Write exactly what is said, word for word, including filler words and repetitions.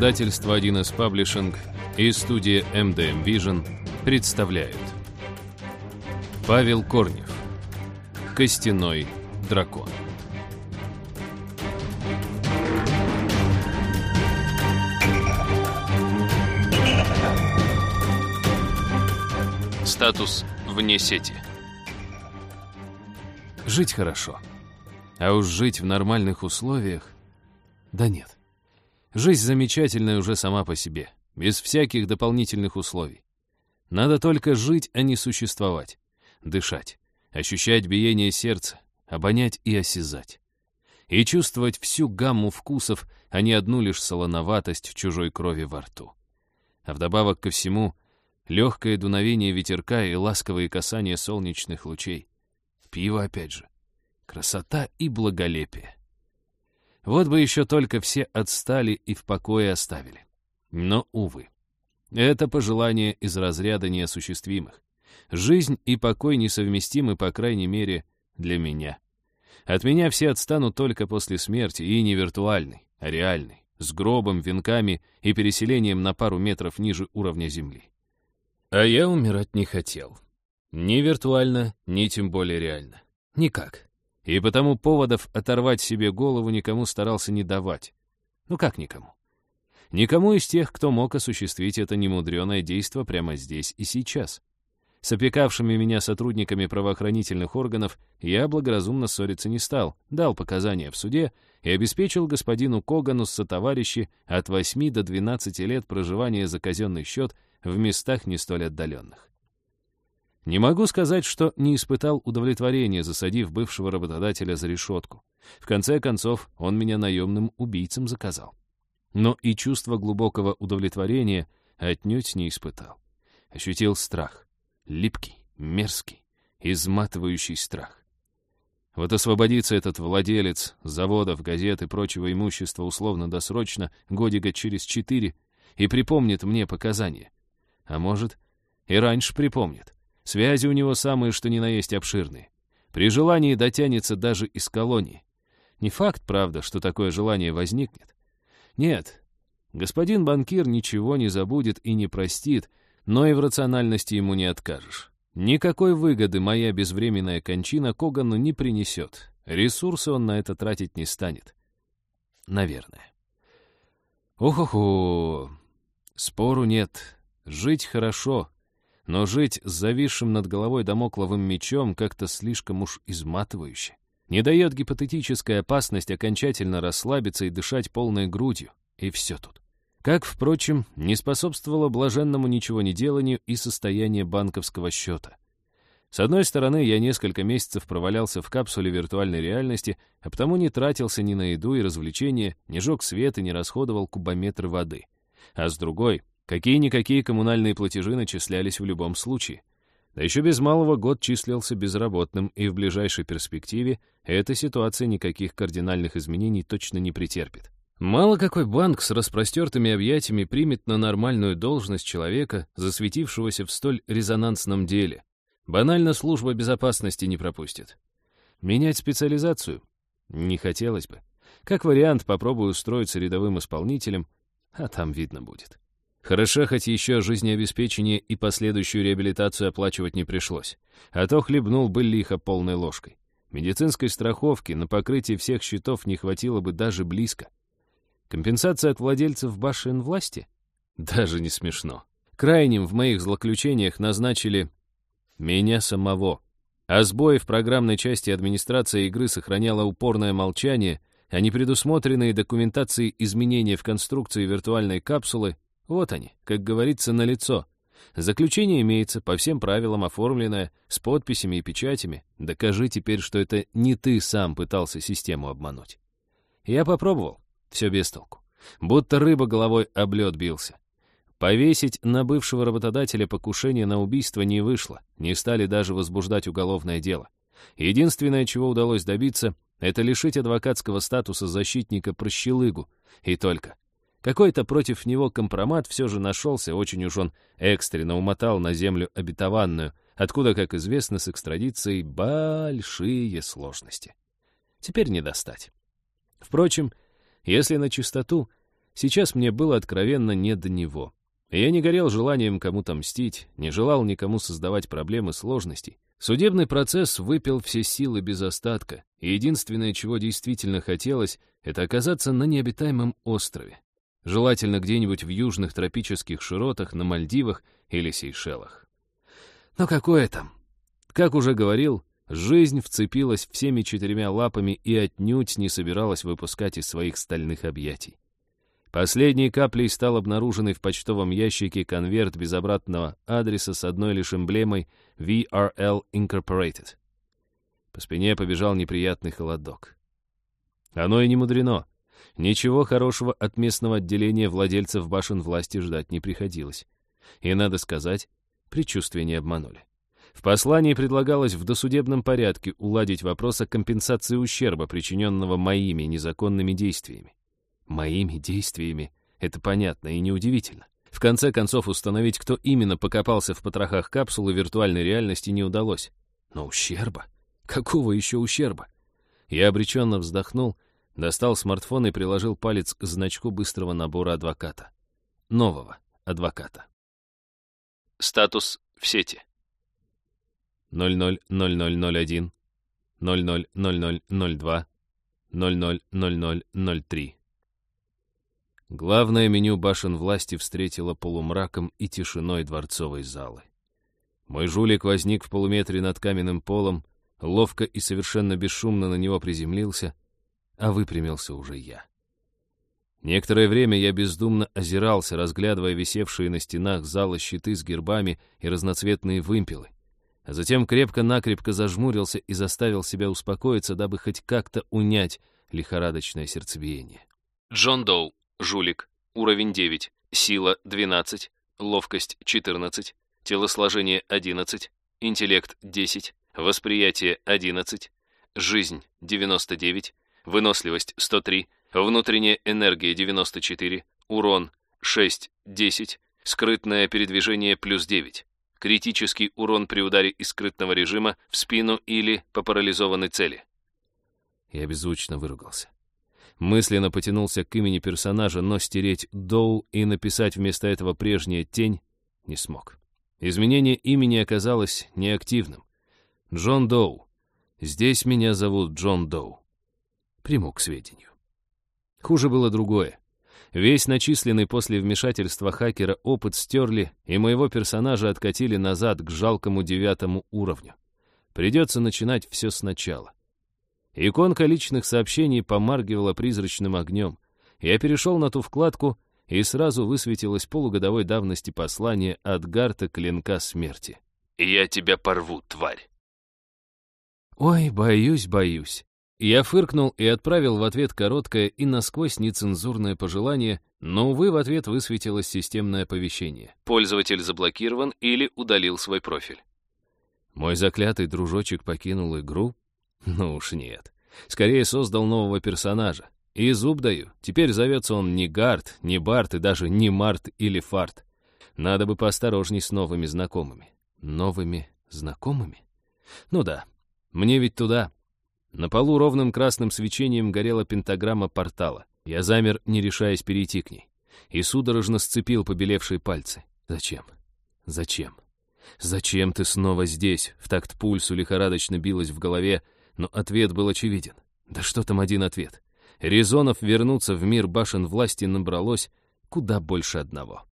Издательство один эс Паблишинг и студия эм дэ эм Vision представляют. Павел Корнев. Костяной дракон. Статус вне сети. Жить хорошо. А уж жить в нормальных условиях... Да нет. Жизнь замечательная уже сама по себе, без всяких дополнительных условий. Надо только жить, а не существовать. Дышать, ощущать биение сердца, обонять и осязать. И чувствовать всю гамму вкусов, а не одну лишь солоноватость чужой крови во рту. А вдобавок ко всему, легкое дуновение ветерка и ласковые касания солнечных лучей. Пиво опять же. Красота и благолепие. Вот бы еще только все отстали и в покое оставили. Но, увы, это пожелание из разряда неосуществимых. Жизнь и покой несовместимы, по крайней мере, для меня. От меня все отстанут только после смерти, и не виртуальной, а реальной, с гробом, венками и переселением на пару метров ниже уровня земли. А я умирать не хотел. Ни виртуально, ни тем более реально. Никак. И потому поводов оторвать себе голову никому старался не давать. Ну как никому? Никому из тех, кто мог осуществить это немудреное действо прямо здесь и сейчас. С опекавшими меня сотрудниками правоохранительных органов я благоразумно ссориться не стал, дал показания в суде и обеспечил господину Когану сотоварищи от восьми до двенадцати лет проживания за казенный счет в местах не столь отдаленных. Не могу сказать, что не испытал удовлетворения, засадив бывшего работодателя за решетку. В конце концов, он меня наемным убийцам заказал. Но и чувство глубокого удовлетворения отнюдь не испытал. Ощутил страх. Липкий, мерзкий, изматывающий страх. Вот освободится этот владелец заводов, газет и прочего имущества условно-досрочно годика через четыре и припомнит мне показания. А может, и раньше припомнит. Связи у него самые, что ни на есть, обширные. При желании дотянется даже из колонии. Не факт, правда, что такое желание возникнет. Нет, господин банкир ничего не забудет и не простит, но и в рациональности ему не откажешь. Никакой выгоды моя безвременная кончина Когану не принесет. Ресурсы он на это тратить не станет. Наверное. Ох-охо, спору нет. Жить хорошо. Но жить с зависшим над головой дамокловым мечом как-то слишком уж изматывающе. Не дает гипотетическая опасность окончательно расслабиться и дышать полной грудью. И все тут. Как, впрочем, не способствовало блаженному ничего не деланию и состояние банковского счета. С одной стороны, я несколько месяцев провалялся в капсуле виртуальной реальности, а потому не тратился ни на еду и развлечения, не жег свет и не расходовал кубометры воды. А с другой... Какие-никакие коммунальные платежи начислялись в любом случае. Да еще без малого год числился безработным, и в ближайшей перспективе эта ситуация никаких кардинальных изменений точно не претерпит. Мало какой банк с распростертыми объятиями примет на нормальную должность человека, засветившегося в столь резонансном деле. Банально служба безопасности не пропустит. Менять специализацию? Не хотелось бы. Как вариант, попробую устроиться рядовым исполнителем, а там видно будет. Хорошо, хоть еще жизнеобеспечение и последующую реабилитацию оплачивать не пришлось. А то хлебнул бы лихо полной ложкой. Медицинской страховки на покрытие всех счетов не хватило бы даже близко. Компенсация от владельцев башен власти? Даже не смешно. Крайним в моих злоключениях назначили меня самого. А сбои в программной части администрация игры сохраняла упорное молчание, а непредусмотренные документацией изменения в конструкции виртуальной капсулы. Вот они, как говорится, налицо. Заключение имеется, по всем правилам оформленное, с подписями и печатями. Докажи теперь, что это не ты сам пытался систему обмануть. Я попробовал, все без толку. Будто рыба головой об лед бился. Повесить на бывшего работодателя покушение на убийство не вышло, не стали даже возбуждать уголовное дело. Единственное, чего удалось добиться, это лишить адвокатского статуса защитника-прощелыгу. И только. Какой-то против него компромат все же нашелся, очень уж он экстренно умотал на землю обетованную, откуда, как известно, с экстрадицией большие сложности. Теперь не достать. Впрочем, если на чистоту, Сейчас мне было откровенно не до него. Я не горел желанием кому-то мстить, не желал никому создавать проблемы, сложностей. Судебный процесс выпил все силы без остатка, и единственное, чего действительно хотелось, это оказаться на необитаемом острове. Желательно где-нибудь в южных тропических широтах, на Мальдивах или Сейшелах. Но какое там? Как уже говорил, жизнь вцепилась всеми четырьмя лапами и отнюдь не собиралась выпускать из своих стальных объятий. Последней каплей стал обнаруженный в почтовом ящике конверт без обратного адреса с одной лишь эмблемой ви ар эл Incorporated. По спине побежал неприятный холодок. Оно и не мудрено. Ничего хорошего от местного отделения владельцев башен власти ждать не приходилось. И, надо сказать, предчувствия не обманули. В послании предлагалось в досудебном порядке уладить вопрос о компенсации ущерба, причиненного моими незаконными действиями. Моими действиями — это понятно и неудивительно. В конце концов, установить, кто именно покопался в потрохах капсулы виртуальной реальности, не удалось. Но ущерба? Какого еще ущерба? Я обреченно вздохнул, достал смартфон и приложил палец к значку быстрого набора адвоката. Нового адвоката. Статус в сети. ноль ноль ноль ноль ноль один, ноль ноль ноль ноль ноль два, ноль ноль ноль ноль ноль три. Главное меню башен власти встретило полумраком и тишиной дворцовой залы. Мой жулик возник в полуметре над каменным полом, ловко и совершенно бесшумно на него приземлился, а выпрямился уже я. Некоторое время я бездумно озирался, разглядывая висевшие на стенах зала щиты с гербами и разноцветные вымпелы, а затем крепко-накрепко зажмурился и заставил себя успокоиться, дабы хоть как-то унять лихорадочное сердцебиение. Джон Доу. Жулик. Уровень девять. Сила двенадцать. Ловкость четырнадцать. Телосложение одиннадцать. Интеллект десять. Восприятие одиннадцать. Жизнь девяносто девять. Выносливость сто три. Внутренняя энергия девяносто четыре. Урон шесть десять. Скрытное передвижение плюс девять. Критический урон при ударе из скрытного режима в спину или по парализованной цели. Я беззвучно выругался. Мысленно потянулся к имени персонажа, но стереть Доу и написать вместо этого прежняя тень не смог. Изменение имени оказалось неактивным. Джон Доу. Здесь меня зовут Джон Доу. Приму к сведению. Хуже было другое. Весь начисленный после вмешательства хакера опыт стерли, и моего персонажа откатили назад к жалкому девятому уровню. Придется начинать все сначала. Иконка личных сообщений помаргивала призрачным огнем. Я перешел на ту вкладку, и сразу высветилось полугодовой давности послание от Гарта Клинка Смерти. «Я тебя порву, тварь!» Ой, боюсь, боюсь. Я фыркнул и отправил в ответ короткое и насквозь нецензурное пожелание, но, увы, в ответ высветилось системное оповещение. Пользователь заблокирован или удалил свой профиль. Мой заклятый дружочек покинул игру? Ну уж нет. Скорее создал нового персонажа. И зуб даю, теперь зовется он не Гарт, не Барт и даже не Март или Фарт. Надо бы поосторожней с новыми знакомыми. Новыми знакомыми? Ну да, мне ведь туда. На полу ровным красным свечением горела пентаграмма портала. Я замер, не решаясь перейти к ней. И судорожно сцепил побелевшие пальцы. Зачем? Зачем? Зачем ты снова здесь? В такт пульсу лихорадочно билось в голове, но ответ был очевиден. Да что там один ответ? Резонов вернуться в мир башен власти набралось куда больше одного.